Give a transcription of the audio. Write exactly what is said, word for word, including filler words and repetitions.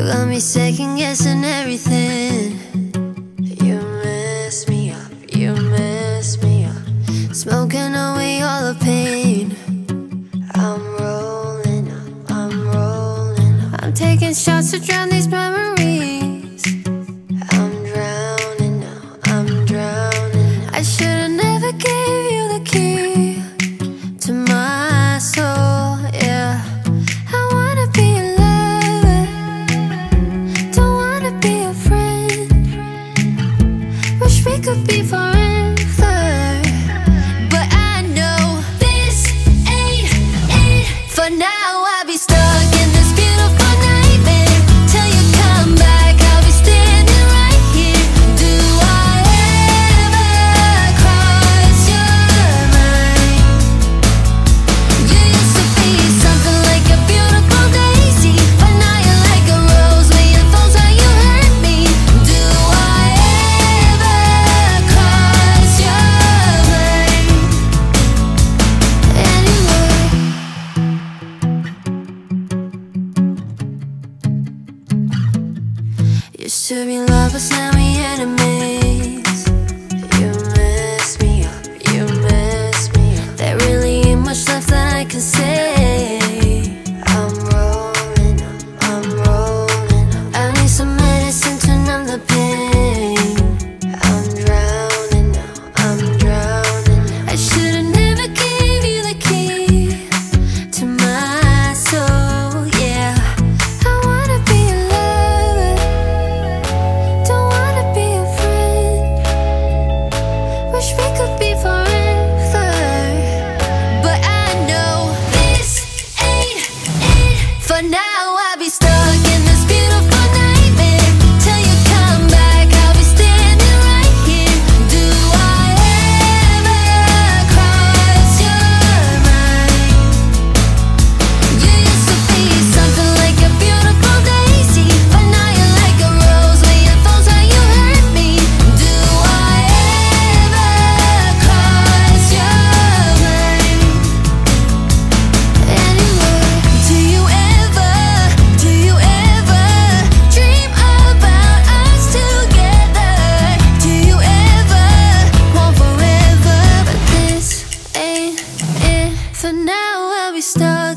got me second guessing everything. You mess me up, you mess me up, smoking away all the pain. I'm rolling up, I'm rolling up, I'm taking shots to drown these memories. I'm drowning now, I'm drowning now. I should've never gave you the key to my soul, yeah. I wanna be a lover, don't wanna be a friend. Wish we could be forever, but I know this ain't it. For now I'll be stuck in this beautiful nightmare. Till you come back, I'll be standing right here. Do I ever cross your mind? You used to be something like a beautiful daisy, but now you're like a rose with your thorns how you hurt me. Do I ever cross your mind? Anyway, used to be lovers, now we enemies. You mess me up, you mess me up. There really ain't much left that I can say. I'm rolling up, I'm rolling up, I need some medicine to numb the pain. I'm drowning now, I'm drowning now. I should've never gave you the key to my soul, yeah. I wanna be a lover, don't wanna be a friend. Wish we could be forever, but I know this ain't it. For now I'll be stuck in this beautiful nightmare. Till you come back, I'll be standing right here. Do I ever cross your mind? You used to be something like a beautiful daisy, but now you're like a rose with your thorns how you hurt me. Do I ever cross your mind? Anyway, do you ever, do you ever dream about us together? Do you ever want forever? But this ain't it. For now I'll be stuck